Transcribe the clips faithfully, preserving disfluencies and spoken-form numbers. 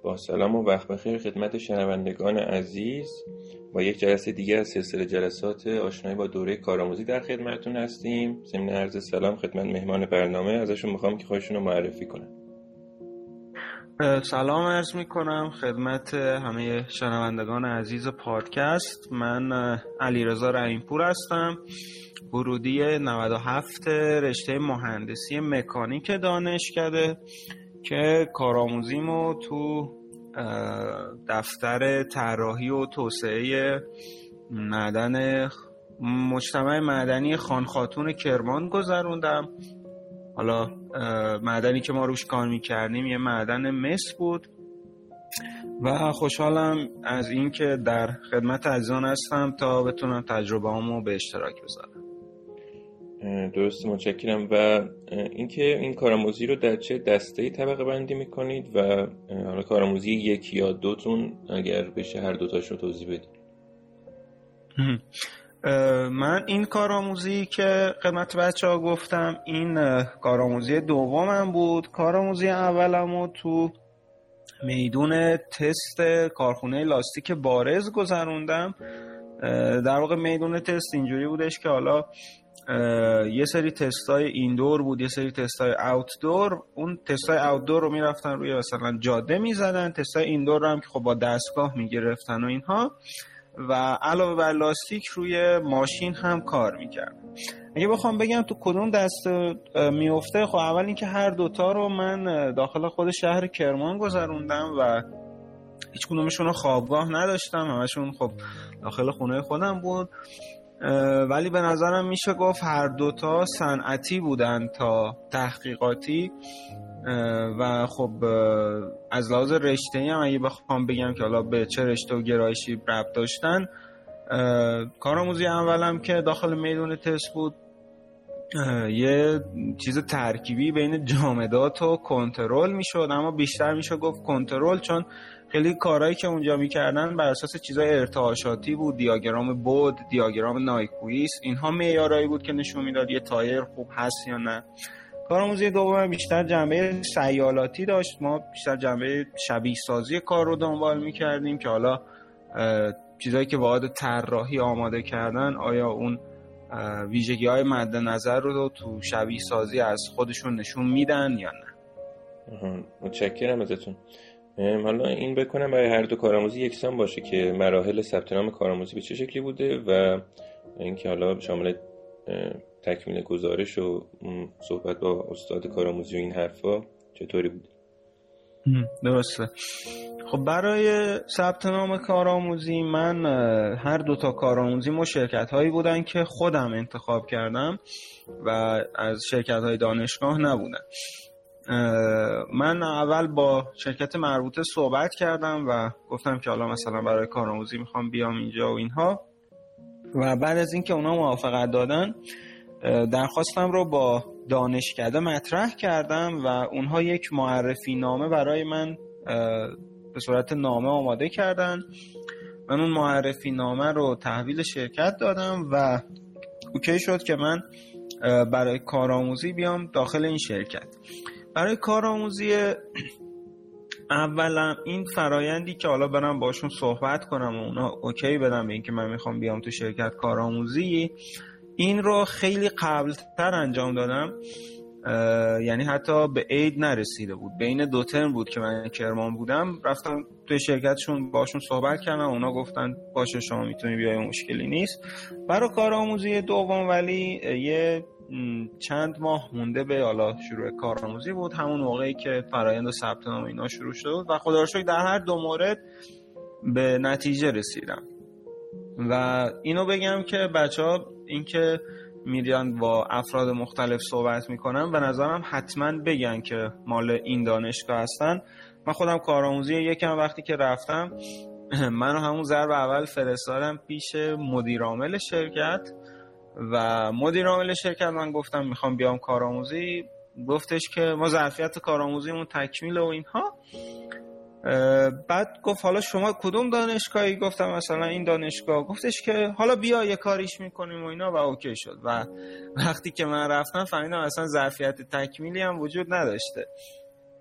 با سلام و وقت بخیر خدمت شنوندگان عزیز. با یک جلسه دیگه از سلسله جلسات آشنایی با دوره کارآموزی در خدمتتون هستیم. ضمن عرض سلام خدمت مهمان برنامه، ازشون میخوام که خودشون رو معرفی کنن. سلام عرض میکنم خدمت همه شنوندگان عزیز پادکست. من علیرضا رحیمپور هستم، ورودی نود و هفت رشته مهندسی مکانیک دانشکده که کارآموزیمو تو دفتر طراحی و توسعه معدن مجتمع معدنی خان خاتون کرمان گذروندم. حالا معدنی که ما روش کار میکردیم یه معدن مس بود و خوشحالم از این که در خدمت عزیزان هستم تا بتونم تجربه هامو به اشتراک بذارم. درست، متشکرم. و اینکه این کارآموزی رو در چه دسته‌ای طبقه بندی میکنید و حالا کارآموزی یک یا دوتون اگر بشه هر دوتاش رو توضیح بدید. من این کارآموزی که خدمت بچه ها گفتم این کارآموزی دومم بود. کارآموزی اولمو تو میدون تست کارخونه لاستیک بارز گذروندم. در واقع میدون تست اینجوری بودش که حالا یه سری تستای ایندور بود، یه سری تستای اوتدور. اون تستای اوتدور رو میرفتن روی مثلا جاده میزدن، تستای ایندور رو هم که خب با دستگاه میگرفتن و اینها، و علاوه بر لاستیک روی ماشین هم کار میکرد. اگه بخوام بگم تو کدوم دست میفته، خب اول اینکه هر دوتا رو من داخل خود شهر کرمان گذروندم و هیچ کدومشون رو خوابگاه نداشتم، همشون خب داخل خونه خودم بود، ولی به نظرم میشه گفت هر دوتا صنعتی بودن تا تحقیقاتی و خب از لحاظ رشته‌ای هم اگه بخوام بگم که حالا به چه رشته و گرایشی ربط داشتن، کارآموزی اولم که داخل میدون تست بود یه چیز ترکیبی بین جامدات و کنترل میشد، اما بیشتر میشه گفت کنترل، چون خیلی کارهایی که اونجا میکردن بر اساس چیزای ارتعاشاتی بود، دیاگرام بود، دیاگرام نایکویست، اینها معیارایی بود که نشون میداد یه تایر خوب هست یا نه. کارآموزی دوم بیشتر جنبه سیالاتی داشت، ما بیشتر جنبه شبیه سازی کار رو دنبال میکردیم که حالا چیزایی که واحد طراحی آماده کردن آیا اون ویژگی های مد نظر رو تو شبیه سازی از خودشون نشون میدن یا نه. متشکرم ازتون. حالا این بکنم برای هر دو کارآموزی یکسان باشه که مراحل ثبت نام کارآموزی به چه شکلی بوده و اینکه حالا شامل تکمیل گزارش و صحبت با استاد کارآموزی و این حرفا چطوری بود؟ درسته. خب برای ثبت نام کارآموزی من هر دو تا کارآموزیمو شرکت هایی بودن که خودم انتخاب کردم و از شرکت های دانشگاه نبودن. من اول با شرکت مربوطه صحبت کردم و گفتم که حالا مثلا برای کارآموزی میخوام بیام اینجا و اینها، و بعد از اینکه اونا موافقت دادن درخواستم رو با دانشکده مطرح کردم و اونها یک معرفی نامه برای من به صورت نامه آماده کردن. من اون معرفی نامه رو تحویل شرکت دادم و اوکی شد که من برای کارآموزی بیام داخل این شرکت. برای کارآموزی اولا این فرایندی که حالا برم باشون صحبت کنم و اونا اوکی بدم به این که من میخوام بیام تو شرکت کارآموزی، این رو خیلی قبلتر انجام دادم، یعنی حتی به عید نرسیده بود، بین دو ترم بود که من کرمان بودم. رفتم توی شرکتشون باشون صحبت کردم، اونا گفتن باشه شما میتونی بیای، مشکلی نیست. برای کارآموزی دوم ولی یه چند ماه مونده به حالا شروع کارآموزی بود، همون موقعی که فرآیند ثبت نام اینا شروع شد و خدا رو شکر در هر دو مورد به نتیجه رسیدم. و اینو بگم که بچه‌ها این که میرن با افراد مختلف صحبت میکنن به نظرم حتما بگن که مال این دانشگاه هستن. من خودم کارآموزی یکم وقتی که رفتم منو همون ضرب اول فرستادم پیش مدیر عامل شرکت و مدیر عامل شرکت من گفتم میخوام بیام کارآموزی، گفتش که ما ظرفیت کارآموزیمون تکمیله و اینها. بعد گفت حالا شما کدوم دانشگاهی؟ گفتم مثلا این دانشگاه. گفتش که حالا بیا یه کاریش میکنیم و اینا و اوکی شد. و وقتی که من رفتم فهمیدم اصلا ظرفیت تکمیلی هم وجود نداشته.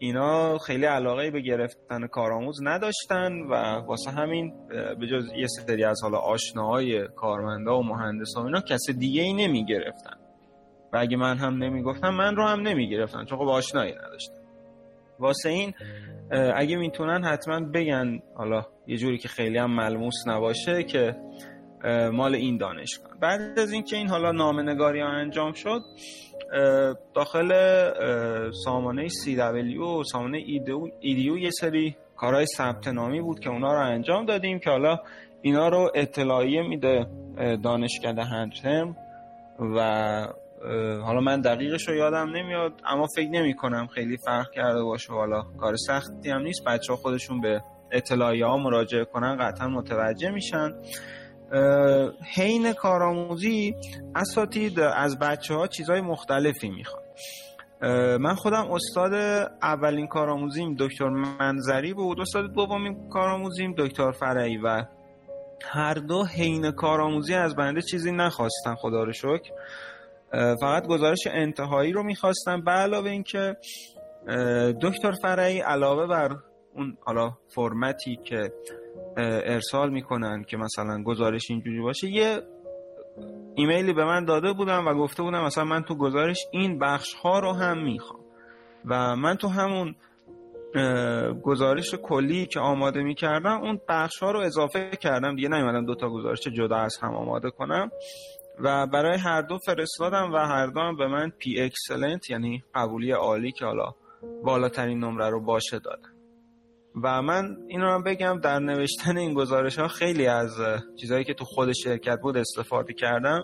اینا خیلی علاقه به گرفتن کارآموز نداشتن و واسه همین به جز یه سری از حالا آشناهای کارمندا و مهندسا اینا کسی دیگه ای نمی گرفتن و اگه من هم نمی گفتم من رو هم نمی گرفتن چون خب آشنایی نداشتن. واسه این اگه میتونن حتما بگن حالا یه جوری که خیلی هم ملموس نباشه که مال این دانشگاه. بعد از اینکه این حالا نامه‌نگاری ها انجام شد داخل سامانه سی دبلیو و سامانه ایدیو یه سری کارهای ثبت نامی بود که اونا رو انجام دادیم که حالا اینا رو اطلاعیه میده دانشکده هندترم و حالا من دقیقش رو یادم نمیاد اما فکر نمی کنم خیلی فرق کرده باشه. حالا کار سختی هم نیست، بچه ها خودشون به اطلاعیه ها مراجعه کنن قطعا متوجه میشن. حین کارآموزی اساتید از بچه ها چیزهای مختلفی میخوان. من خودم استاد اولین کارآموزیم دکتر منظری بود، استاد دومین کارآموزیم دکتر فرعی و هر دو حین کارآموزی از بنده چیزی نخواستن خدا رو شکر، فقط گزارش انتهایی رو میخواستن. به علاوه این که دکتر فرعی علاوه بر اون حالا فرمتی که ارسال میکنن که مثلا گزارش اینجوری باشه یه ایمیلی به من داده بودن و گفته بودن مثلا من تو گزارش این بخش ها رو هم میخوام و من تو همون گزارش کلی که آماده میکردم اون بخش ها رو اضافه کردم دیگه، نیومدم دوتا گزارش جدا از هم آماده کنم و برای هر دو فرستادم و هر دو هم به من پی اکسلنت یعنی قبولی عالی که حالا بالاترین نمره رو باشه دادن. و من این رو هم بگم در نوشتن این گزارش ها خیلی از چیزهایی که تو خود شرکت بود استفاده کردم.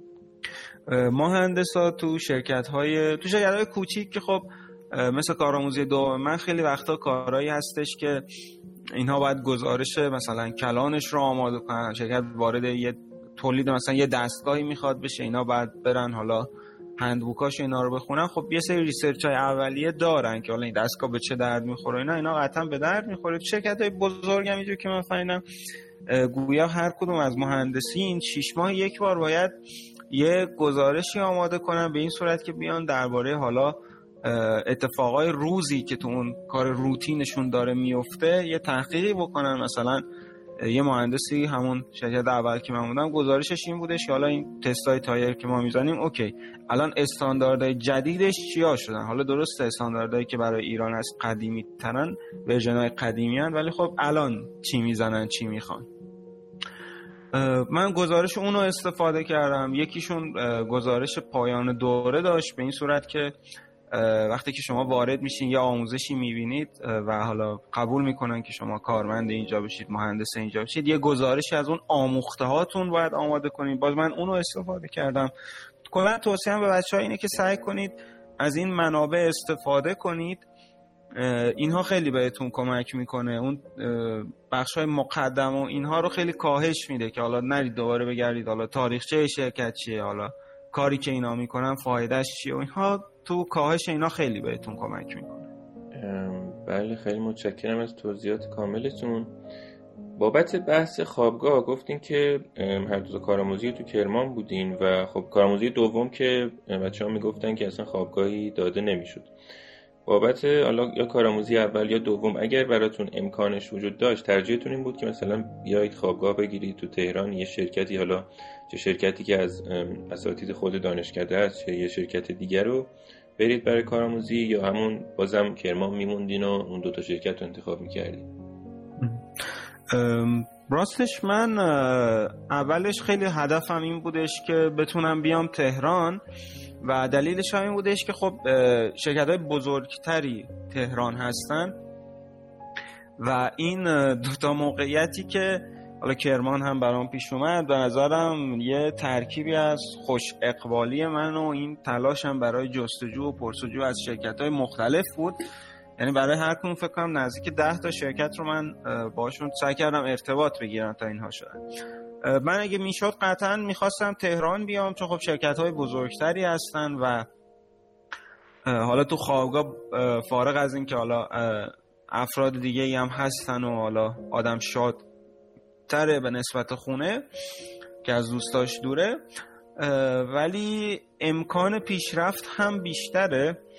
مهندسا تو شرکت های تو شرکت های کوچیک که خب مثل کارآموزی دوم من خیلی وقتا کارهایی هستش که اینها باید گزارش مثلا کلانش رو آماده کنن، شرکت وارد یه تولید مثلا یه دستگاهی میخواد بشه، اینا باید برن حالا هندبوکاش اینا رو بخونن. خب یه سری ریسرچ های اولیه دارن که حالا این دستگاه به چه درد میخوره اینا اینا قطعا به درد میخوره. شرکت های بزرگ هم اینجور که من فهمیدم گویا هر کدوم از مهندسین شش ماه یک بار باید یه گزارشی آماده کنن به این صورت که بیان درباره حالا اتفاقای روزی که تو اون کار روتینشون داره میفته یه تحقیقی بکنن. مثلا یه مهندسی همون شرکت اول که من بودم گزارشش این بودش که حالا این تستای تایر که ما میزنیم اوکی الان استانداردهای جدیدش چیا شدن. حالا درسته استانداردهایی که برای ایران از قدیمی ترن ورژن‌های قدیمی هن ولی خب الان چی میزنن چی میخوان. من گزارش اونو استفاده کردم. یکیشون گزارش پایان دوره داشت به این صورت که وقتی که شما وارد میشین یا آموزشی میبینید و حالا قبول میکنن که شما کارمند اینجا بشید مهندس اینجا بشید یه گزارشی از اون آموخته هاتون باید آماده کنید. باز من اونو استفاده کردم. کلا توصیه‌ام به بچه‌ها اینه که سعی کنید از این منابع استفاده کنید، اینها خیلی بهتون کمک میکنه. اون بخش‌های مقدم و اینها رو خیلی کاهش میده که حالا نرید دوباره بگردید حالا تاریخچه شرکت چیه، حالا کاری که اینا میکنن فایدهش چیه و اینها تو کاهش اینا خیلی بهتون کمک میکنه. بله خیلی متشکرم از توضیحات کاملتون. بابت بحث خوابگاه گفتین که هر دو کارآموزی تو کرمان بودین و خب کارآموزی دوم که بچه‌ها میگفتن که اصلا خوابگاهی داده نمیشد. بابت حالا یا کارآموزی اول یا دوم اگر براتون امکانش وجود داشت ترجیحتون این بود که مثلا بیایید خوابگاه بگیرید تو تهران یه شرکتی، حالا چه شرکتی که از اساتید خود دانشکده است چه یه شرکت دیگر رو برید برای کارآموزی، یا همون بازم کرمان میموندین و اون دو تا شرکت رو انتخاب میکردید؟ راستش من اولش خیلی هدفم این بودش که بتونم بیام تهران و دلیلش هم این بودش که خب شرکت‌های بزرگتری تهران هستن و این دوتا موقعیتی که حالا کرمان هم برام پیش اومد به نظرم یه ترکیبی از خوش اقبالی من و این تلاشم برای جستجو و پرسجو از شرکت‌های مختلف بود. یعنی برای هر کدوم فکر کنم نزدیک ده تا شرکت رو من باشون سعی کردم ارتباط بگیرم تا اینها شدن. من اگه میشد قطعا میخواستم تهران بیام چون خب شرکت‌های بزرگتری هستن و حالا تو خوابگاه فارغ از این که حالا افراد دیگه ای هم هستن و حالا آدم شاد تره به نسبت خونه که از دوستاش دوره ولی امکان پیشرفت هم بیشتره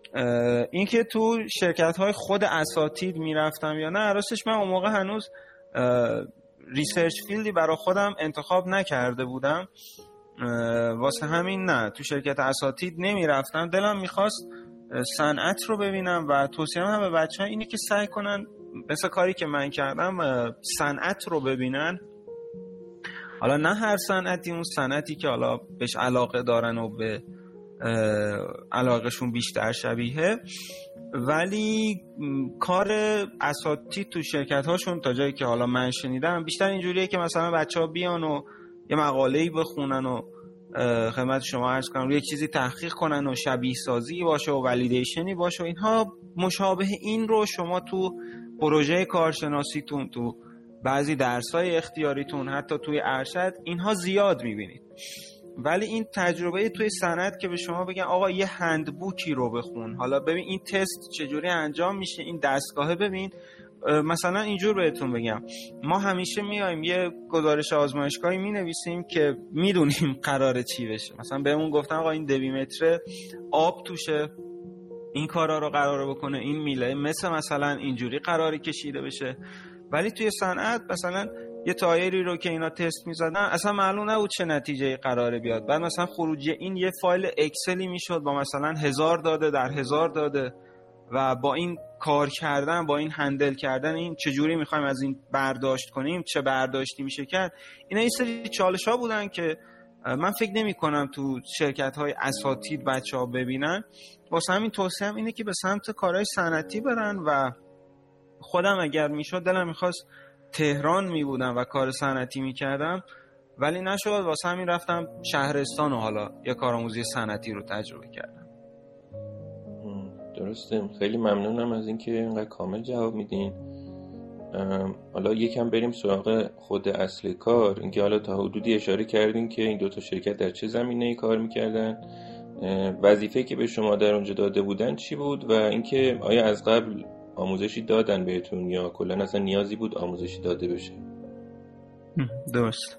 اینکه تو شرکت‌های خود اساتید میرفتم یا نه، راستش من اون موقع هنوز ریسرچ فیلدی برای خودم انتخاب نکرده بودم، واسه همین نه تو شرکت اساتید نمیرفتم. دلم میخواست صنعت رو ببینم و توصیه‌ام هم به بچه‌ها اینه که سعی کنن مثل کاری که من کردم صنعت رو ببینن. حالا نه هر صنعتی، اون صنعتی که حالا بهش علاقه دارن و به علاقهشون بیشتر شبیه، ولی کار اساتید تو شرکت هاشون تا جایی که حالا من شنیدم بیشتر اینجوریه که مثلا بچه ها بیان و یه مقاله‌ای بخونن و خدمت شما عرض کنم روی یک چیزی تحقیق کنن و شبیه سازی باشه و ولیدیشنی باشه و اینها. مشابه این رو شما تو پروژه کارشناسیتون، تو بعضی درس‌های اختیاریتون، حتی توی ارشد اینها زیاد می‌بینید. ولی این تجربه توی صنعت که به شما بگن آقا یه هندبوکی رو بخون، حالا ببین این تست چجوری انجام میشه، این دستگاهه ببین. مثلا اینجور بهتون بگم، ما همیشه میایم یه گزارش آزمایشگاهی مینویسیم که میدونیم قراره چی بشه. مثلا بهمون گفتن آقا این دویمتر آب توشه، این کارا رو قراره بکنه، این میله مثل مثلا اینجوری قراره کشیده بشه. ولی توی صنعت مثلا یه تایری رو که اینا تست میزدن اصلا معلوم نبود چه نتیجه‌ای قراره بیاد. بعد مثلا خروجی این یه فایل اکسلی میشد با مثلا هزار داده در هزار داده و با این کار کردن، با این هندل کردن این چجوری میخوایم از این برداشت کنیم، چه برداشتی میشه کرد. اینا این سری چالش ها بودن که من فکر نمی کنم تو شرکت های اساتید بچه ها ببینن. واسه همین توصیه‌ام اینه که به سمت کارهای صنعتی برن و خودم اگر میشد دلم میخواست تهران میبودم و کار صنعتی میکردم، ولی نشد. واسه همین رفتم شهرستان و حالا یه کارآموزی صنعتی رو تجربه کردم. درسته، خیلی ممنونم از اینکه اینقدر کامل جواب میدین. حالا یکم بریم سراغ خود اصل کار. اینکه حالا تا حدودی اشاره کردین که این دوتا شرکت در چه زمینه‌ای کار میکردن، وظیفه‌ای که به شما در اونجا داده بودن چی بود و اینکه آیا از قبل آموزشی دادن بهتون یا کلا اصلا نیازی بود آموزشی داده بشه؟ درست.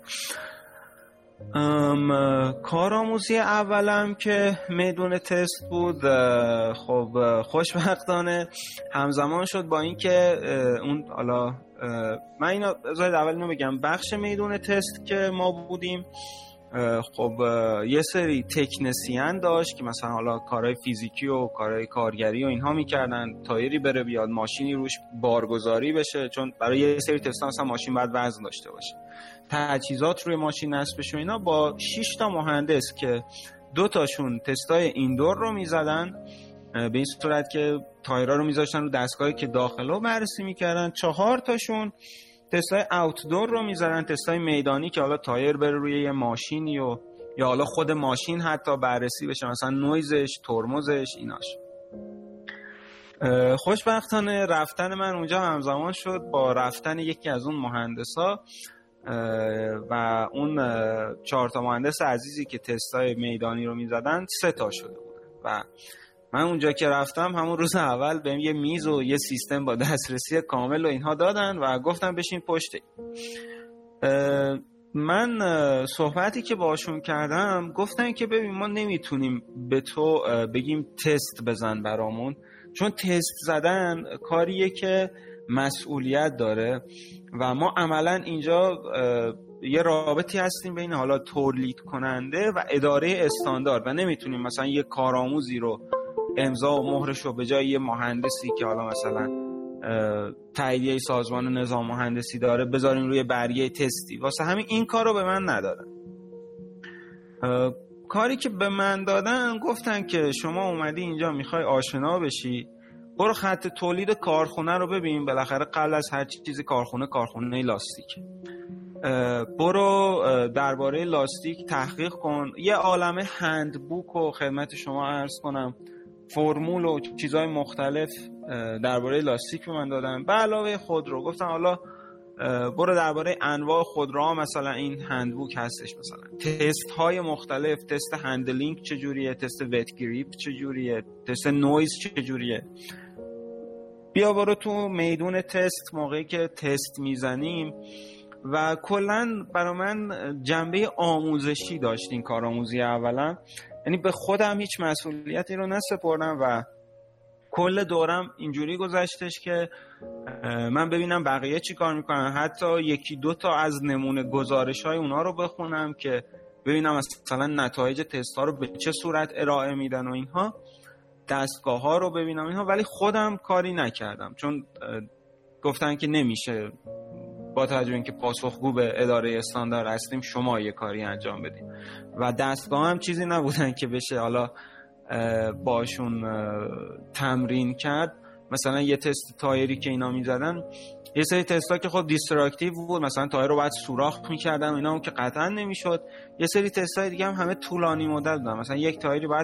ام، کارآموزی اولم که میدون تست بود، خب خوشبختانه همزمان شد با این که اون حالا من اینا بذارید اول اینو بگم، بخش میدون تست که ما بودیم خب یه سری تکنسین داشت که مثلا حالا کارهای فیزیکی و کارهای کارگری و اینها میکردن، تایری بره بیاد، ماشینی روش بارگذاری بشه، چون برای یه سری تستا مثلا ماشین باید وزن داشته باشه، تجهیزات روی ماشین نصب بشه اینا. با شش تا مهندس که دو تاشون تستای ایندور رو میزدن به این صورت که تایرها رو میذاشتن رو دستگاهی که داخلو بررسی میکردن، چهار تاشون تستای اوتدور رو میذارن، تستای میدانی که حالا تایر بره روی یه ماشینی و یا حالا خود ماشین حتی بررسی بشه، مثلا نویزش، ترمزش، ایناش. خوشبختانه رفتن من اونجا همزمان شد با رفتن یکی از اون مهندسا و اون چهار تا مهندس عزیزی که تستای میدانی رو میزدن سه تا شده بودن و من اونجا که رفتم همون روز اول بهم یه میز و یه سیستم با دسترسی کامل و اینها دادن و گفتن بشین پشت. من صحبتی که باشون کردم گفتن که ببین ما نمیتونیم به تو بگیم تست بزن برامون، چون تست زدن کاریه که مسئولیت داره و ما عملا اینجا یه رابطی هستیم بین حالا تولید کننده و اداره استاندارد و نمیتونیم مثلا یه کارآموزی رو امضا و مهرش رو به جای یه مهندسی که حالا مثلا تاییدیه سازمان و نظام مهندسی داره بذاریم روی برگه تستی. واسه همین این کار رو به من ندادن. کاری که به من دادن گفتن که شما اومدی اینجا میخوای آشنا بشی، برو خط تولید کارخونه رو ببین، بالاخره قبل از هر چیزی کارخونه کارخونه لاستیک، برو درباره لاستیک تحقیق کن، یه عالمه هندبوک و خدمت شما عرض کنم فرمول و چیزهای مختلف درباره لاستیک به من دادن به علاوه خودرو. گفتن حالا برو درباره انواع خودروها مثلا این هندبوک هستش، مثلا تست های مختلف، تست هندلینگ چجوریه، تست وت گریپ چجوریه، تست نویز چجوریه. بیا برو تو میدون تست موقعی که تست میزنیم و کلن برای من جنبه آموزشی داشت این کارآموزی اولا، یعنی به خودم هیچ مسئولیتی رو نسپردم و کل دورم اینجوری گذشتش که من ببینم بقیه چی کار میکنن، حتی یکی دو تا از نمونه گزارش های اونا رو بخونم که ببینم مثلا نتایج تست ها رو به چه صورت ارائه میدن و اینها، دستگاه ها رو ببینم اینها، ولی خودم کاری نکردم چون گفتن که نمیشه با توجه اینکه پاسخگو به اداره استاندارد هستیم شما یه کاری انجام بدیم و دستگاه هم چیزی نبودن که بشه حالا باشون تمرین کرد. مثلا یه تست تایری که اینا میزدن، یه سری تستا که خب دیستراکتیو بود، مثلا تایر رو باید سوراخ میکردن اینا هم که قطعا نمیشد. یه سری تستای دیگه هم همه طولانی مدت بودن، مثلا یک تایری باید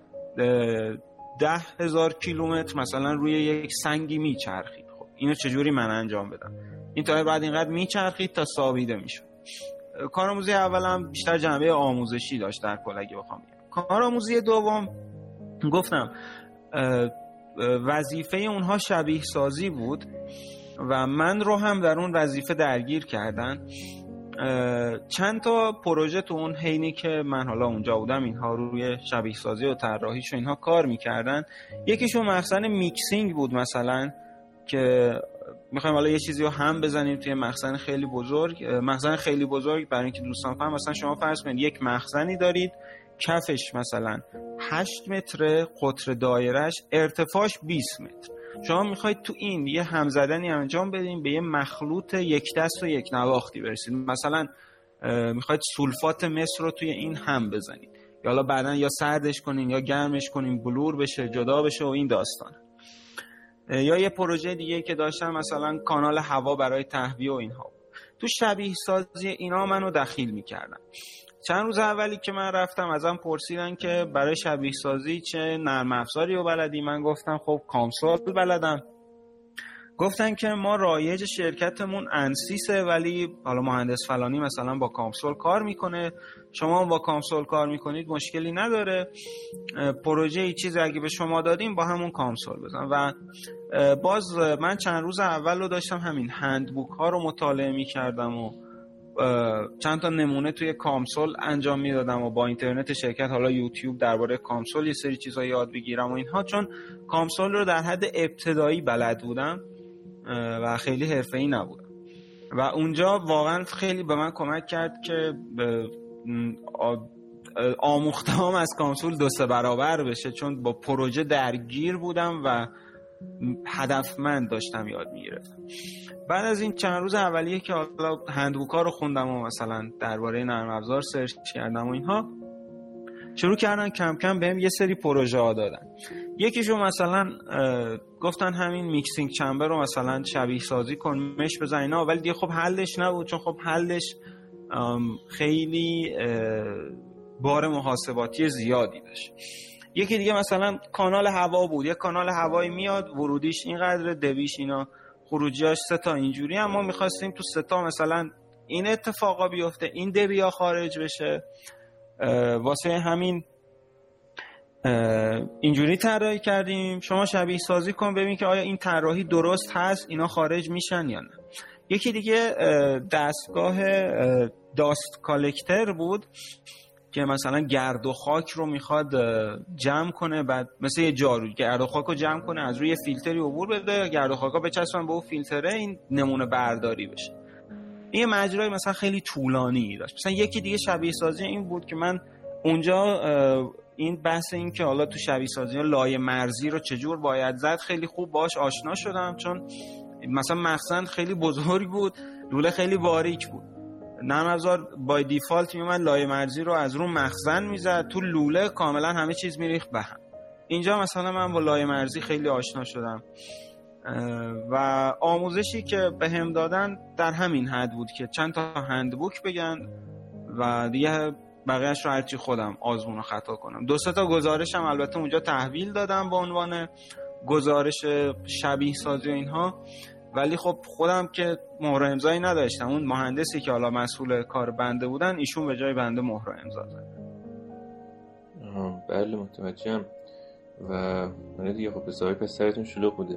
ده هزار کیلومتر مثلا روی یک سنگی میچرخید. خب اینو چجوری من انجام بدم؟ این تایر بعد اینقدر میچرخید تا سابیده میشد. کارآموزی اولم بیشتر جنبه آموزشی داشت در کل اگه بخوام بگم. کارآموزی دوم گفتم وظیفه اونها شبیه سازی بود و من رو هم در اون وظیفه درگیر کردن. چند تا پروژه تو اون حینی که من حالا اونجا بودم اینها روی شبیه سازی و طراحیش و اینها کار میکردن. یکیشون مخزن میکسینگ بود مثلا که میخوایم حالا یه چیزی رو هم بزنیم توی مخزن خیلی بزرگ. مخزن خیلی بزرگ برای اینکه دوستان فهم، مثلا شما فرض کنید یک مخزنی دارید کفش مثلا هشت متر، قطر دایرش ارتفاعش بیست متر. شما میخواید تو این یه همزدنی انجام بدین به یه مخلوط یک دست و یک نواختی برسید. مثلا میخواید سولفات مس رو توی این هم بزنید یا حالا بعدن یا سردش کنین یا گرمش کنین بلور بشه جدا بشه و این داستان. یا یه پروژه دیگه که داشتم مثلا کانال هوا برای تهویه و اینها. تو شبیه سازی اینا منو دخیل میکردن. چند روز اولی که من رفتم ازم پرسیدن که برای شبیه سازی چه نرم افزاری رو بلدی؟ من گفتم خب کامسول بلدم. گفتن که ما رایج شرکتمون انسیسه ولی حالا مهندس فلانی مثلا با کامسول کار میکنه، شما با کامسول کار میکنید مشکلی نداره، پروژه ای چیزی اگه به شما دادیم با همون کامسول بزن. و باز من چند روز اول رو داشتم همین هندبوک ها رو مطالعه میکردم و چند تا نمونه توی کامسول انجام میدادم و با اینترنت شرکت حالا یوتیوب درباره کامسول یه سری چیزا یاد بگیرم و اینها، چون کامسول رو در حد ابتدایی بلد بودم و خیلی حرفه‌ای نبودم و اونجا واقعا خیلی به من کمک کرد که آموختهام از کامسول دو سه برابر بشه، چون با پروژه درگیر بودم و هدفمند داشتم یاد میگرفتم. بعد از این چند روز اولیه که حالا هندبوک‌ها رو خوندم و مثلا درباره نرم افزار سرچ کردم و اینها، شروع کردن کم کم بهم یه سری پروژه ها دادن. یکیشو مثلا گفتن همین میکسینگ چمبر رو مثلا شبیه سازی کن، مش بزن اینا، ولی دیگه خب حلش نبود، چون خب حلش خیلی بار محاسباتی زیادی داشت. یکی دیگه مثلا کانال هوا بود، یک کانال هوایی میاد ورودیش اینقدر، دویش اینا، خروجیاش سه تا اینجوری، اما می‌خواستیم تو سه تا مثلا این اتفاقا بیفته، این دویا خارج بشه. واسه همین اینجوری طراحی کردیم، شما شبیه سازی کن ببین که آیا این طراحی درست هست، اینا خارج میشن یا نه. یکی دیگه دستگاه داست کالکتر بود که مثلا گرد و خاک رو میخواد جمع کنه، بعد مثل یه جارو گرد و خاک رو جمع کنه از روی فیلتری عبور بده، گرد و خاکا بچسبن به اون فیلتره، این نمونه برداری بشه. این مجرای مثلا خیلی طولانی داشت. مثلا یکی دیگه شبیه سازی این بود که من اونجا این بحث این که حالا تو شبیه سازی لایه مرزی رو چجور باید زد خیلی خوب باش آشنا شدم، چون مثلا مخزن خیلی بزرگ بود، لوله خیلی باریک بود. نرم افزار بای دیفالت میومد لایه مرزی رو از رو مخزن میزد، تو لوله کاملا همه چیز میریخت به هم. اینجا مثلا من با لایه مرزی خیلی آشنا شدم و آموزشی که به هم دادن در همین حد بود که چند تا هندبوک بگن و دیگه بقیهش رو هرچی خودم آزمون و خطا کنم. دو سه تا گزارش هم البته اونجا تحویل دادم به عنوان گزارش شبیه سازی و اینها، ولی خب خودم که مهر امضایی نداشتم، اون مهندسی که حالا مسئول کار بنده بودن ایشون به جای بنده مهر امضا زد. بله متوجهم. و من دیگه خب حسابی پسرتون شلوغ بوده.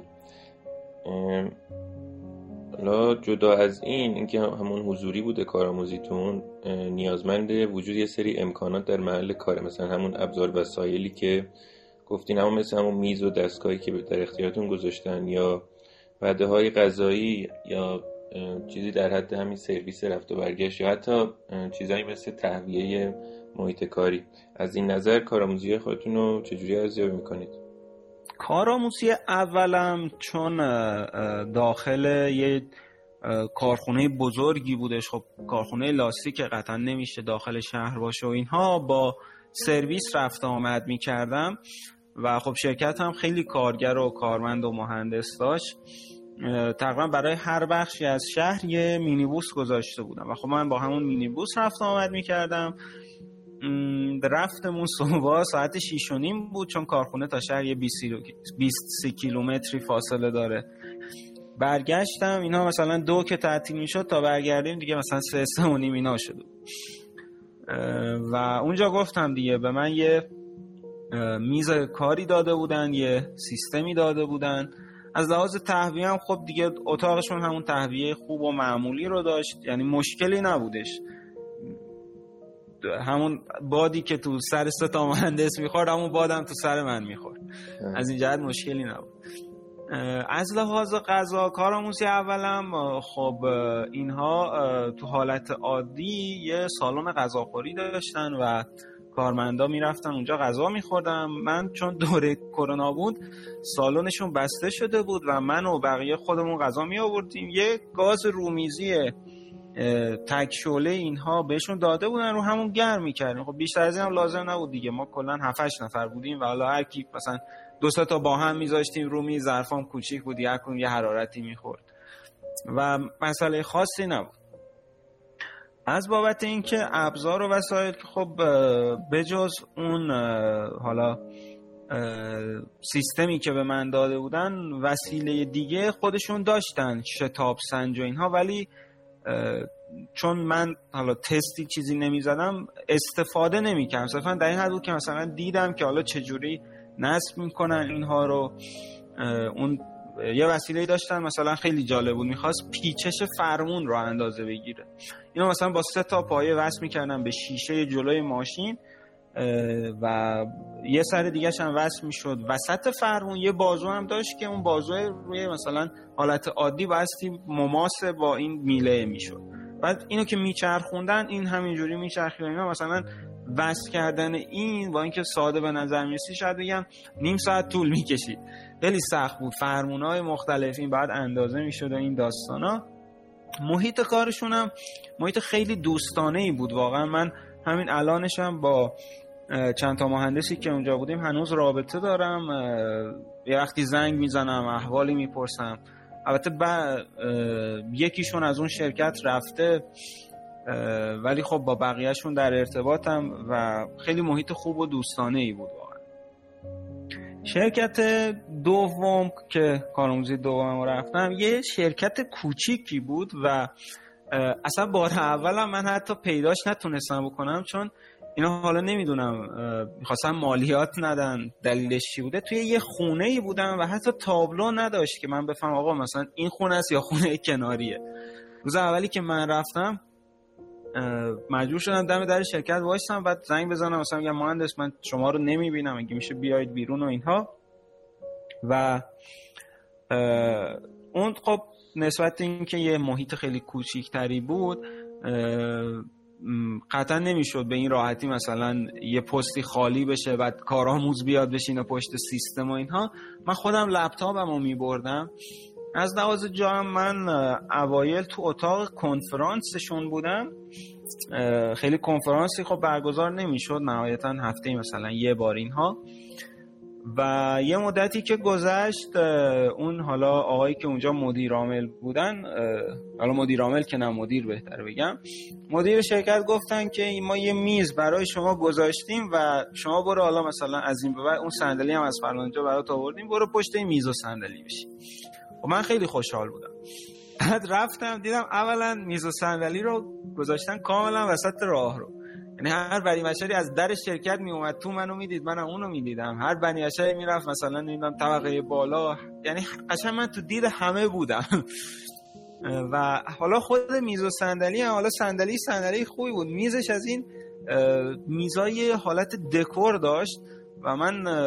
حالا جدا از این اینکه همون حضوری بوده کارآموزیتون، نیازمند وجود یه سری امکانات در محل کار، مثلا همون ابزار وسایلی که گفتین، اما مثل همون میز و دستگاهی که در اختیارتون گذاشتن یا وعده های غذایی یا چیزی در حد همین سرویس رفت و برگشت یا حتی چیزایی مثل تهویه محیط کاری، از این نظر کارآموزی خودتون رو چجوری ارزیابی میکنید؟ کارآموزی اولم چون داخل یه کارخونه بزرگی بودش، خب کارخونه لاستیک قطعا نمیشه داخل شهر باشه و اینها، با سرویس رفت آمد میکردم و خب شرکت هم خیلی کارگر و کارمند و مهندس داشت. تقریبا برای هر بخشی از شهر یه مینیبوس گذاشته بودم و خب من با همون مینیبوس رفت آمد میکردم. رفتمون صبح ساعت شیش و نیم بود، چون کارخونه تا شهر یه بیست کیلومتری فاصله داره. برگشتم اینا مثلا دو که تعطیل میشد تا برگردیم دیگه مثلا سه سه و نیم اینا شد و اونجا گفتم دیگه به من یه میز کاری داده بودن، یه سیستمی داده بودن. از لحاظ تهویه هم خب دیگه اتاقشون همون تهویه خوب و معمولی رو داشت، یعنی مشکلی نبودش. همون بادی که تو سر سه تا مهندس میخورد همون بادم تو سر من میخورد، از این جهت مشکلی نبود. از لحاظ غذا کارآموزی اولم خب اینها تو حالت عادی یه سالن غذاخوری داشتن و کارمندا میرفتن اونجا غذا میخوردن. من چون دوره کرونا بود سالنشون بسته شده بود و من و بقیه خودمون غذا می آوردیم. یه گاز رومیزی تک شعله اینها بهشون داده بودن، رو همون گرم میکردیم. خب بیشتر از این هم لازم نبود دیگه، ما کلا هفت هشت نفر بودیم و حالا هر کی مثلا دو سه تا با هم میذاشتیم رو میز، ظرفام کوچیک بود، یکون یه حرارتی میخورد و مسئله خاصی نبود. از بابت اینکه ابزار و وسایل که خب بجز اون حالا سیستمی که به من داده بودن وسیله دیگه خودشون داشتن، شتاب سنج و اینها، ولی چون من حالا تستی چیزی نمیزدم استفاده نمیکردم. صرفا در این حد بود که مثلا دیدم که حالا چجوری نصب میکنن اینها رو. اون یه وسیله داشتن مثلا خیلی جالب بود، میخواست پیچش فرمون رو اندازه بگیره. اینو مثلا با سه تا پایه وصل میکردن به شیشه جلوی ماشین و یه سر دیگه هم وصل میشد وسط فرمون. یه بازو هم داشت که اون بازو روی مثلا حالت عادی بستی مماسه با این میله میشد. بعد اینو که میچرخوندن این همینجوری میچرخید. اینا مثلا وصل کردن این با اینکه ساده به نظر میرسی شاید بگم نیم ساعت طول میکشید، خیلی سخت بود. فرمونای مختلف این بعد اندازه میشد و این داستانا. محیط کارشون هم محیط خیلی دوستانه‌ای بود واقعا. من همین الانشم با چند تا مهندسی که اونجا بودیم هنوز رابطه دارم. یه وقتی زنگ میزنم احوالی میپرسم. البته بعد یکیشون از اون شرکت رفته ولی خب با بقیهشون در ارتباطم و خیلی محیط خوب و دوستانه‌ای بود واقعا. شرکت دوم که کارآموزی دومم رفتم یه شرکت کوچیکی بود و اصلا بار اولم من حتی پیداش نتونستم بکنم، چون اینا حالا نمیدونم میخواستم مالیات ندن دلیلش چی بوده. توی یه خونه ای بودم و حتی تابلو نداشت که من بفهم آقا مثلا این خونه است یا خونه کناریه. روز اولی که من رفتم مجبور شدم دم در شرکت وایسم، بعد زنگ بزنم مثلا میگم مهندس من شما رو نمیبینم، اگه میشه بیایید بیرون و اینها. و اون خب نسبت اینکه یه محیط خیلی کوچیک‌تری بود قطعا نمیشد به این راحتی مثلا یه پستی خالی بشه بعد کارآموز بیاد بشینه پشت سیستم و اینها. من خودم لپتاپمو میبردم. از لحاظ جا هم من اوایل تو اتاق کنفرانسشون بودم. خیلی کنفرانسی خب برگزار نمیشد، نهایتا هفته مثلا یه بار اینها. و یه مدتی که گذشت اون حالا آقایی که اونجا مدیر عامل بودن، حالا مدیر عامل که نه مدیر بهتر بگم، مدیر شرکت گفتن که ما یه میز برای شما گذاشتیم و شما برو حالا مثلا از این به بعد اون صندلی هم از فلانجا برات آوردیم، برو پشت این میز و صندلی بشی. و من خیلی خوشحال بودم. بعد رفتم دیدم اولا میز و صندلی رو گذاشتن کاملا وسط راه رو، یعنی هر بنی بشری از در شرکت می اومد تو منو میدید، منم اونو میدیدم. هر بنی بشری میرفت مثلا نمیدونم طبقه بالا، یعنی قشنگ من تو دید همه بودم. و حالا خود میز و صندلی هم حالا صندلی صندلی خوبی بود، میزش از این میزای حالت دکور داشت و من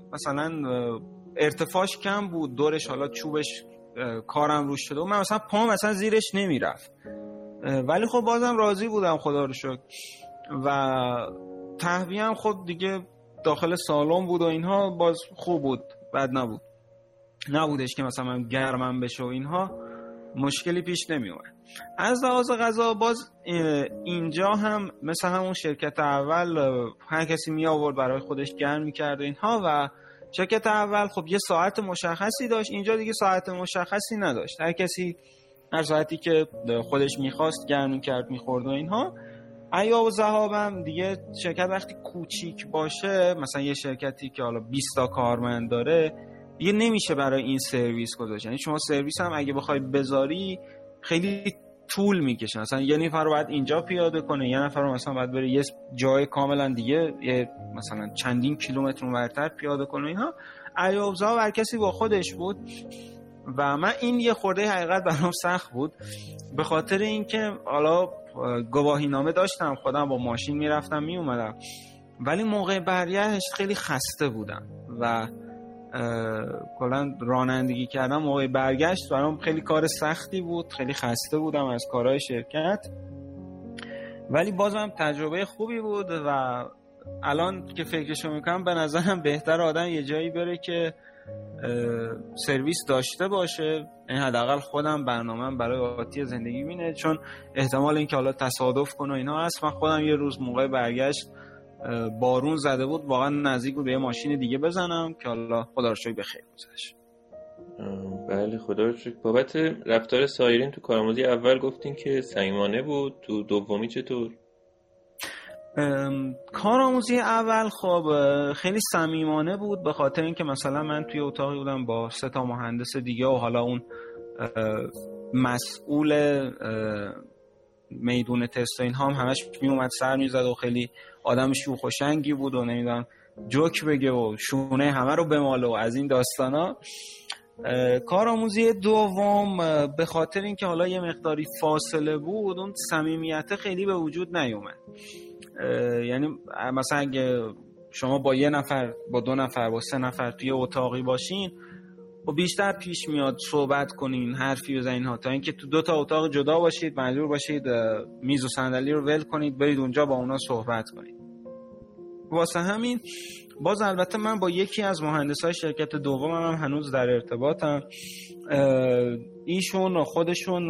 مثلا ارتفاعش کم بود، دورش حالا چوبش کارم روش شده و من مثلا پام مثلا زیرش نمیرفت، ولی خب بازم راضی بودم خدا رو شکر. و تهویه هم خب دیگه داخل سالن بود و اینها، باز خوب بود، بد نبود، نبودش که مثلا من گرمم بشه و اینها، مشکلی پیش نمی اومد. از لحاظ غذا باز اینجا هم مثل همون شرکت اول هر کسی می آورد برای خودش گرم می‌کرد اینها، و شرکت اول خب یه ساعت مشخصی داشت، اینجا دیگه ساعت مشخصی نداشت، هر کسی هر ساعتی که خودش می‌خواست گرم می‌کرد می‌خورد و اینها. ایاب و ذهابم دیگه شرکت وقتی کوچیک باشه، مثلا یه شرکتی که حالا بیست تا کارمند داره، دیگه نمیشه برای این سرویس گذاشت. یعنی شما سرویس هم اگه بخوای بذاری خیلی طول میکشه، مثلا یه نفر رو باید اینجا پیاده کنه، یه نفر رو مثلا باید بره یه جای کاملا دیگه، یه مثلا چندین کیلومتر اونورتر پیاده کنه اینها. ایاب و ذهاب هر کسی با خودش بود و من این یه خورده حقیقت برام سخت بود، به خاطر اینکه حالا گواهی نامه داشتم، خودم با ماشین میرفتم میومدم، ولی موقع برگشت خیلی خسته بودم و کلا رانندگی کردم موقع برگشت برام خیلی کار سختی بود، خیلی خسته بودم از کارهای شرکت، ولی بازم تجربه خوبی بود. و الان که فکرشو میکنم به نظرم بهتر آدم یه جایی بره که سرویس داشته باشه، این حداقل خودم برنامه‌ام برای آتی زندگی بینه، چون احتمال اینکه حالا تصادف کنه اینا هست. من خودم یه روز موقع برگشت بارون زده بود، واقعا نزدیک بود به یه ماشین دیگه بزنم که حالا خدا رو شکر بخیر گذشت. بله خدا رو شکر. بابت رفتار سایرین تو کارآموزی اول گفتین که صمیمانه بود، تو دومی چطور؟ کارآموزی اول خب خیلی صمیمانه بود، به خاطر اینکه مثلا من توی اتاقی بودم با سه تا مهندس دیگه و حالا اون مسئول میدون تست این هم همش می اومد سر میزد و خیلی آدم شوخ و شنگی بود و نمیدونم جوک بگه و شونه همه رو بماله و از این داستانا. کارآموزی دوم به خاطر اینکه حالا یه مقداری فاصله بود، اون صمیمیت خیلی به وجود نیومد. یعنی مثلا اگه شما با یه نفر، با دو نفر، با سه نفر توی اتاقی باشین و بیشتر پیش میاد صحبت کنین، حرفی بزنین ها، تا اینکه تو دو تا اتاق جدا باشید مجبور باشید میز و صندلی رو ول کنید برید اونجا با اونا صحبت کنید. واسه همین باز البته من با یکی از مهندسای شرکت دومم هم هنوز در ارتباطم، ایشون خودشون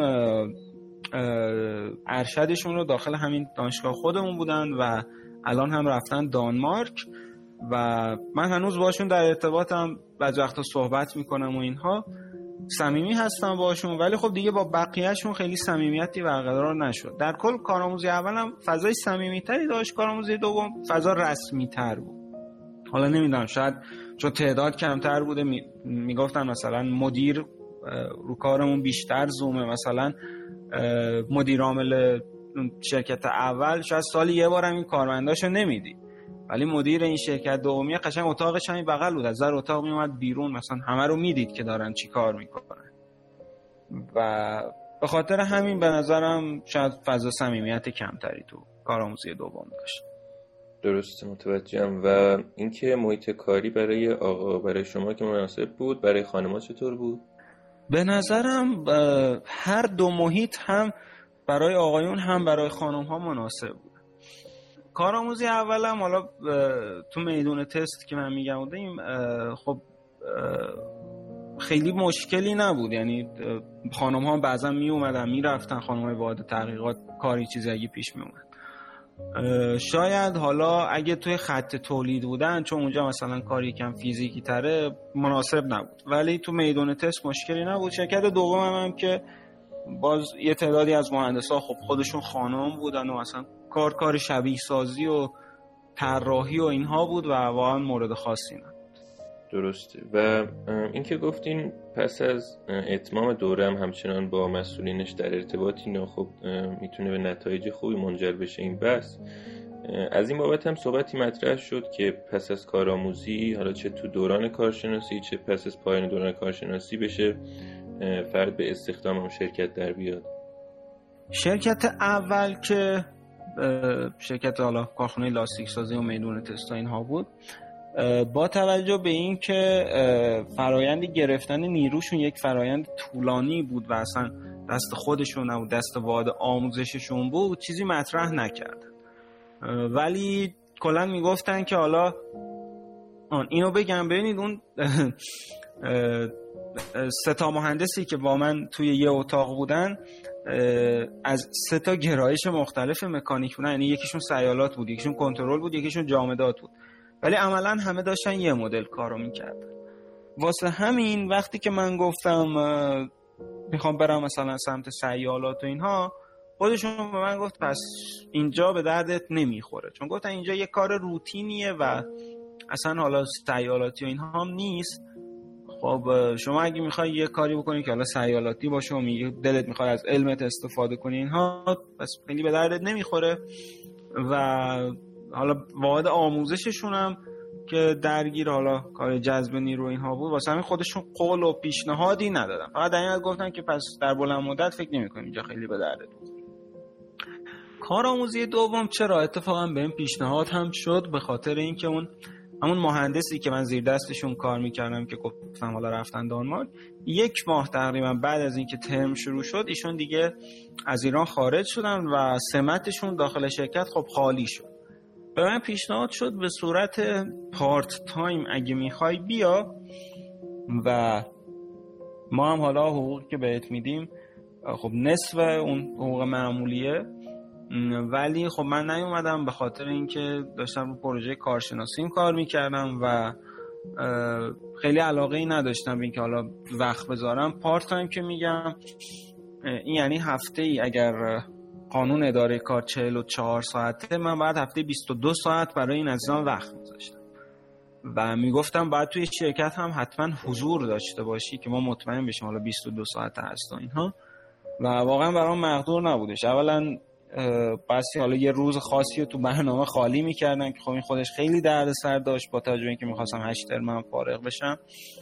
ارشدشون رو داخل همین دانشگاه خودمون بودن و الان هم رفتن دانمارک و من هنوز باشون در ارتباطم، بعضی وقتا صحبت میکنم و اینها، صمیمی هستم باشون، ولی خب دیگه با بقیه‌شون خیلی صمیمیتی برقرار نشد. در کل کارآموزی اولم فضای صمیمیتری داشت، کارآموزی دوم فضا رسمی‌تر بود. حالا نمیدونم شاید چون تعداد کمتر بوده میگفتن مثلا مدیر رو کارمون بیشتر زومه، مثلا مدیر عامل شرکت اول شاید سالی یه بارم این کارمنداشو نمیدید، ولی مدیر این شرکت دومی قشنگ اتاقش همین بغل بود، از در اتاق میومد بیرون، مثلا همه رو میدید که دارن چی کار میکنن و به خاطر همین به نظرم شاید فضا صمیمیت کمتری تو کارآموزی دوم داشت. درسته، متوجهم. و اینکه محیط کاری برای آقا برای شما که مناسب بود، برای خانم‌ها چطور بود؟ به نظرم هر دو محیط هم برای آقایون هم برای خانم‌ها مناسب بود. کارآموزی اولم حالا تو میدون تست که من میگم بودیم، خب خیلی مشکلی نبود، یعنی خانم‌ها بعضا می اومدن می رفتن، خانم‌های وارد تحقیقات کاری چیزی اگه پیش می اومد. شاید حالا اگه توی خط تولید بودن، چون اونجا مثلا کاری کم فیزیکی تره، مناسب نبود، ولی تو میدون تست مشکلی نبود. شرکت دوم هم, هم که باز یه تعدادی از مهندسا خب خودشون خانم بودن و مثلا کار کار شبیه سازی و طراحی و اینها بود و واقعا مورد خاصی نبود. درسته. و اینکه گفتین پس از اتمام دوره هم همچنان با مسئولینش در ارتباطین، خب میتونه به نتایج خوبی منجر بشه این بحث. از این بابت هم صحبتی مطرح شد که پس از کارآموزی، حالا چه تو دوران کارشناسی چه پس از پایان دوران کارشناسی، بشه فرد به استخدام هم شرکت در بیاد. شرکت اول که شرکت حالا کارخونه لاستیک سازی و میدون تست اینها بود، با توجه به این که فرایند گرفتن نیروشون یک فرایند طولانی بود و اصلا دست خودشون نبود، دست واحد آموزششون بود، چیزی مطرح نکردن. ولی کلا میگفتن که حالا آن اینو بگم، ببینید اون سه تا مهندسی که با من توی یه اتاق بودن از سه تا گرایش مختلف مکانیک بودن، یعنی یکیشون سیالات بود، یکیشون کنترل بود، یکیشون جامدات بود، ولی عملا همه داشتن یه مدل کارو میکردن. واسه همین وقتی که من گفتم میخوام برم مثلا سمت سیالات و اینها، خودشون به من گفت پس اینجا به دردت نمیخوره، چون گفتن اینجا یه کار روتینیه و اصلا حالا سیالاتی و اینها هم نیست. خب شما اگه میخوای یه کاری بکنی که حالا سیالاتی باشه و میگه دلت میخواد از علمت استفاده کنی اینها، پس خیلی به دردت نمیخوره. و حالا واحد آموزششون هم که درگیر حالا کار جذب نیرو اینها بود، واسه همین خودشون قول و پیشنهادی ندادن، فقط در این حد گفتن که پس در بلند مدت فکر نمی‌کنیم اینجا خیلی به دردت بخوره. کارآموزی دوم چرا اتفاقا بهم پیشنهاد هم شد، به خاطر اینکه اون همون مهندسی که من زیر دستشون کار میکردم که گفتم حالا رفتن دانمارک، یک ماه تقریبا بعد از اینکه ترم شروع شد ایشون دیگه از ایران خارج شدن و سمتشون داخل شرکت خب خالی شد. به من پیشنهاد شد به صورت پارت تایم اگه میخوای بیا، و ما هم حالا حقوقی که بهت میدیم خب نصف اون حقوق معمولیه، ولی خب من نیومدم به خاطر اینکه داشتم رو پروژه کارشناسیم کار میکردم و خیلی علاقه ای نداشتم به اینکه حالا وقت بذارم. پارت تایم که میگم این یعنی هفته ای اگر قانون اداره کار چهل و چهار ساعته، من بعد هفته بیست و دو ساعت برای این عزیزان وقت میذاشتم و میگفتم باید توی شرکت هم حتما حضور داشته باشی که ما مطمئن بشیم حالا بیست و دو ساعت هست و اینها، و واقعا برام مقدور نبودش. اولا بسی حالا یه روز خاصی رو تو برنامه خالی میکردن که خب این خودش خیلی دردسر داشت با توجه اینکه میخواستم هشت ترم من فارغ بشم.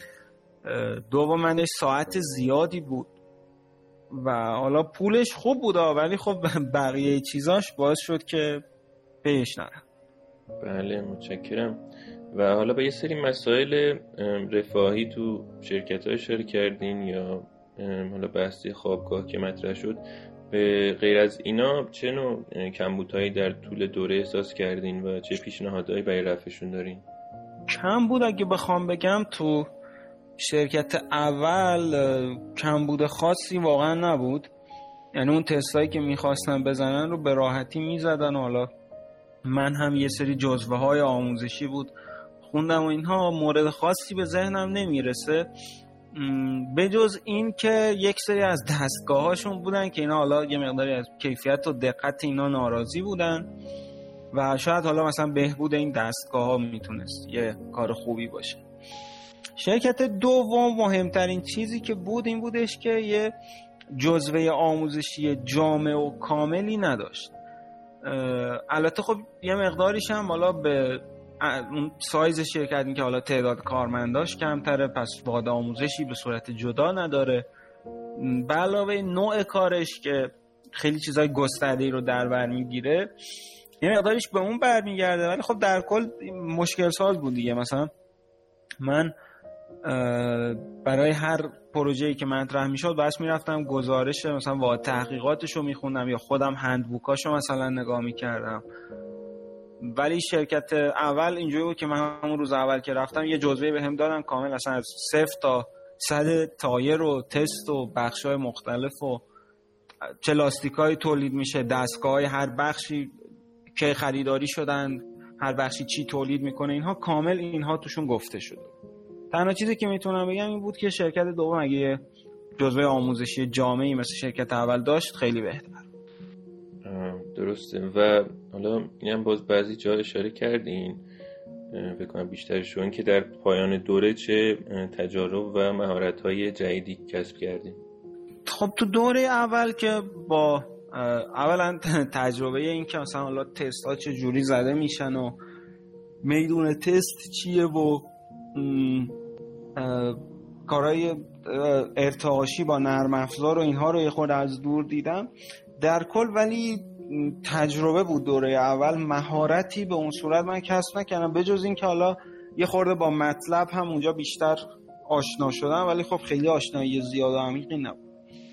دومش ساعت زیادی بود و حالا پولش خوب بود ولی خب بقیه چیزاش باعث شد که پیش نرم. بله متشکرم. و حالا به یه سری مسائل رفاهی تو شرکت‌ها اشاره کردین یا حالا بحثی خوابگاه که مطرح شد، به غیر از اینا چه نوع کمبودهایی در طول دوره احساس کردین و چه پیشنهادهایی برای رفعشون دارین؟ کمبود اگه بخوام بگم تو شرکت اول کمبود خاصی واقعا نبود، یعنی اون تستایی که میخواستن بزنن رو به راحتی میزدن. حالا من هم یه سری جزوه های آموزشی بود خوندم و اینها، مورد خاصی به ذهنم نمیرسه به جز این که یک سری از دستگاه هاشون بودن که اینا حالا یه مقداری از کیفیت و دقت اینا ناراضی بودن و شاید حالا مثلا بهبود این دستگاه ها میتونست یه کار خوبی باشه. شرکت دوم مهمترین چیزی که بود این بودش که یه جزوه آموزشی جامع و کاملی نداشت. البته خب یه مقداریش هم حالا به اون سایز شرکت این که حالا تعداد کارمنداش کمتره پس واحد آموزشی به صورت جدا نداره، به علاوه نوع کارش که خیلی چیزای گسترده‌ای رو در بر میگیره یه مقداریش به اون برمیگرده، ولی خب در کل مشکل ساز بود دیگه. مثلا من برای هر پروژه‌ای که مطرح میشد بس میرفتم گزارش مثلا واحد تحقیقاتشو میخوندم یا خودم هندبوکاشو مثلا نگاه میکردم، ولی شرکت اول اینجوری بود که من همون روز اول که رفتم یه جزوه بهم دادن کامل، اصلا از صفر تا صد تایر و تست و بخش‌های مختلف و چه لاستیکایی تولید میشه، دستگاه‌های هر بخشی که خریداری شدن، هر بخشی چی تولید میکنه، اینها کامل اینها توشون گفته شده. تنها چیزی که میتونم بگم این بود که شرکت دوم اگه جزوه آموزشی جامعی مثل شرکت اول داشت خیلی بهتر. درسته. و حالا اینم باز بعضی جا اشاره کردین بکنم بیشترشون که در پایان دوره چه تجارب و مهارت‌های جدیدی کسب کردین؟ خب تو دوره اول که با اولا تجربه این که مثلا حالا تست ها چه جوری زده میشن و میدون تست چیه و کارهای ارتعاشی با نرم افزار و اینها رو یه خورده از دور دیدم در کل، ولی تجربه بود دوره اول. مهارتی به اون صورت من کسب نکردم به جز این که حالا یه خورده با مطلب هم اونجا بیشتر آشنا شدم، ولی خب خیلی آشنایی زیاد و عمیقی نبود.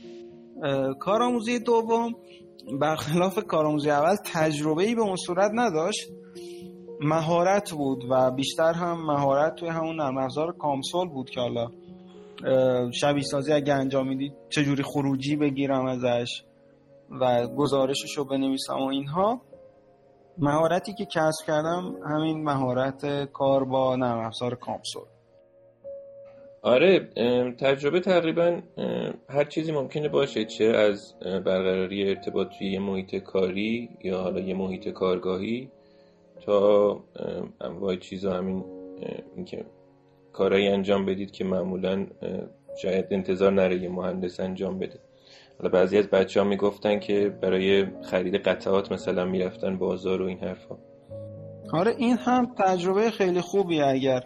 کارآموزی دوم برخلاف کارآموزی اول تجربه‌ای به اون صورت نداشت، مهارت بود و بیشتر هم مهارت توی همون نرم افزار کامسول بود که حالا شبیه سازی اگه انجام میدید چجوری خروجی بگیرم ازش و گزارششو بنویسم و اینها. مهارتی که کسب کردم همین مهارت کار با نرم افزار کامسول. آره، تجربه تقریبا هر چیزی ممکنه باشه، چه از برقراری ارتباط توی یه محیط کاری یا حالا یه محیط کارگاهی تا انواع چیزا، همین اینکه کارایی انجام بدید که معمولا شاید انتظار نره یه مهندس انجام بده. حالا بعضی از بچه‌ها میگفتن که برای خرید قطعات مثلا میرفتن بازار و این حرفا. آره این هم تجربه خیلی خوبیه. اگر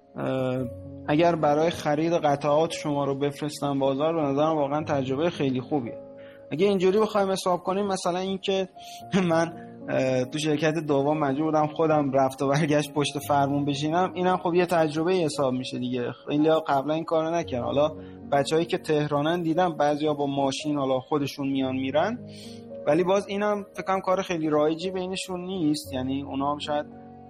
اگر برای خرید قطعات شما رو بفرستن بازار، به نظرم واقعا تجربه خیلی خوبیه. اگه اینجوری بخوایم حساب کنیم، مثلا این که من تو شرکت دوم مجبور بودم خودم رفت و برگشت پشت فرمون بشینم، اینم خب یه تجربه حساب میشه دیگه. خیلی‌ها قبلا این کارو نکردن. حالا بچه‌هایی که تهرانن دیدم بعضیا با ماشین حالا خودشون میان میرن، ولی باز اینم فکر کنم کار خیلی رایجی بینشون نیست. یعنی اونا هم شاید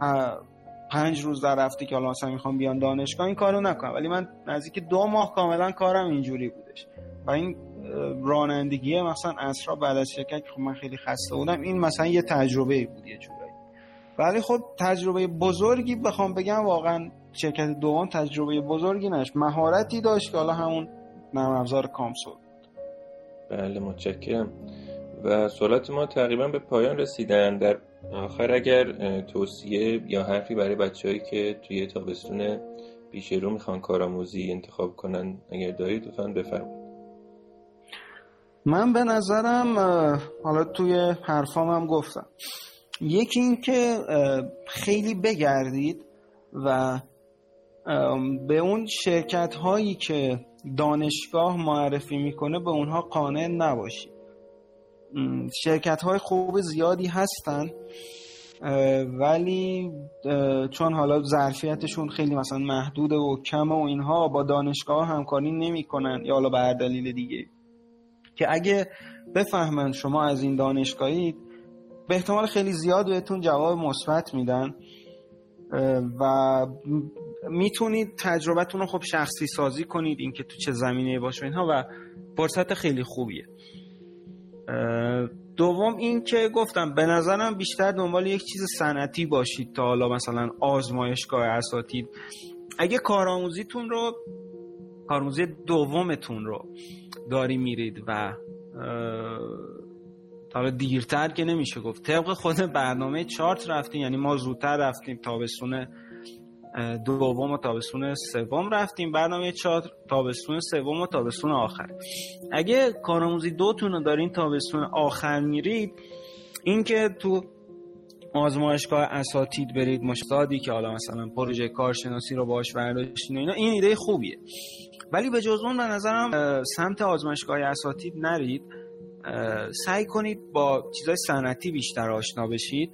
پنج روز در هفته که حالا مثلا میخوام بیان دانشگاه این کارو نکنم، ولی من نزدیک دو ماه کاملا کارم اینجوری بودش. و این رانندگی مثلا عصرها بعد از شرکت خب من خیلی خسته بودم، این مثلا یه تجربه بود یه جورایی. ولی خب تجربه بزرگی بخوام بگم واقعا شرکت دوم تجربه بزرگی نش، مهارتی داشت که حالا همون نرم افزار کامسول. بله متشکرم. و سوالات ما تقریبا به پایان رسیدن. در آخر اگر توصیه یا حرفی برای بچه‌هایی که توی تابستون پیش رو میخوان کارآموزی انتخاب کنن اگر دارید لطفاً بفرمایید. من به نظرم حالا توی حرفام هم گفتم، یکی این که خیلی بگردید و به اون شرکت هایی که دانشگاه معرفی میکنه به اونها قانع نباشید. شرکت های خوب زیادی هستن ولی چون حالا ظرفیتشون خیلی مثلا محدوده و کمه و اینها، با دانشگاه همکاری نمی کنن یا حالا به هر دلیل دیگه، که اگه بفهمن شما از این دانشگاهید به احتمال خیلی زیاد بهتون جواب مثبت میدن و میتونید تجربتون رو خب شخصی سازی کنید، اینکه تو چه زمینه‌ای باشه اینها، و فرصت خیلی خوبیه. دوم این که گفتم به نظرم بیشتر دنبال یک چیز صنعتی باشید تا حالا مثلا آزمایشگاه اساتید. اگه کارآموزیتون رو کارآموزی دومتون رو داری میرید و حالا دیرتر که نمیشه گفت، طبق خود برنامه چارت رفتیم، یعنی ما زودتر رفتیم تابستون دوم و تابستون سوم رفتیم، برنامه چارت تابستون سوم و تابستون آخر. اگه کارآموزی دوتون رو دارین تابستون آخر میرید، این که تو آزمایشگاه اساتید برید مشاهدی که حالا مثلا پروژه کارشناسی رو باهاش برداشتین اینا، این ایده خوبیه، ولی به جز اون به نظرم سمت آزمایشگاه اساتید نرید. سعی کنید با چیزای صنعتی بیشتر آشنا بشید.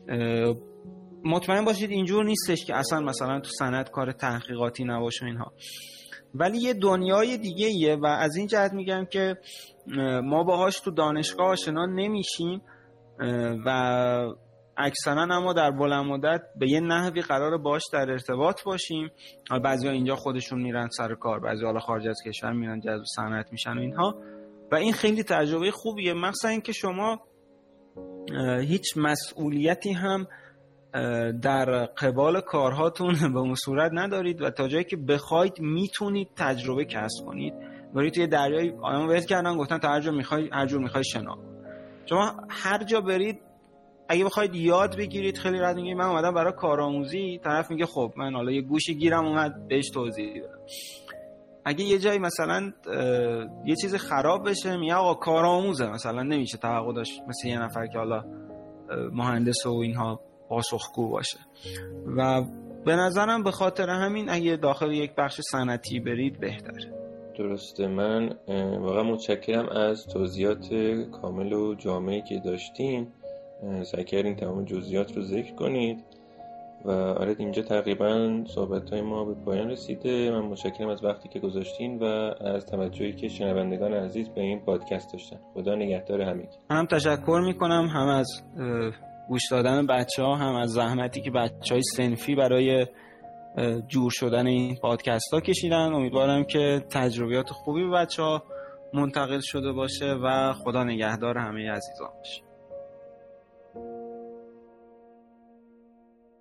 مطمئن باشید اینجور نیستش که اصلا مثلا تو صنعت کار تحقیقاتی نباشه اینها، ولی یه دنیای دیگه ایه و از این جهت میگم که ما باهاش تو دانشگاه آشنا نمیشیم و اکثرا اما در بلند مدت به یه نحوی قراره باش در ارتباط باشیم. بعضیا اینجا خودشون میرن سر کار، بعضی حالا خارج از کشور میرن جذب صنعت میشن و اینها، و این خیلی تجربه خوبیه، مخصوصا اینکه شما هیچ مسئولیتی هم در قبال کارهاتون به اون صورت ندارید و تا جایی که بخواید میتونید تجربه کسب کنید. برید توی دریای آدم ول کردن گفتن تا هر جا میخوای هر جور میخوای شنا کن. شما هر جا برید اگه بخواید یاد بگیرید خیلی راحت میگید من اومدم برای کارآموزی، طرف میگه خب من حالا یه گوشی گیرم اومد بهش توضیح بدم. اگه یه جایی مثلا یه چیز خراب بشه میگه آقا کارآموزه، مثلا نمیشه توقع داشت مثل یه نفر که حالا مهندس و اینها پاسخگو باشه. و به نظرم به خاطر همین اگه داخل یک بخش صنعتی برید بهتره. درسته. من واقعا متشکرم از توضیحات کامل و جامعی که داشتین. سعی کردین تمام جزئیات رو ذکر کنید و آره اینجا تقریبا صحبت‌های ما به پایان رسیده. من متشکرم از وقتی که گذاشتین و از توجهی که شنوندگان عزیز به این پادکست داشتن. خدا نگهدار همگی. هم تشکر میکنم هم از گوش دادن بچه‌ها، هم از زحمتی که بچه‌های صنفی برای جور شدن این پادکست ها کشیدن. امیدوارم که تجربیات خوبی به بچه‌ها منتقل شده باشه و خدا نگهدار همه عزیزان باشه.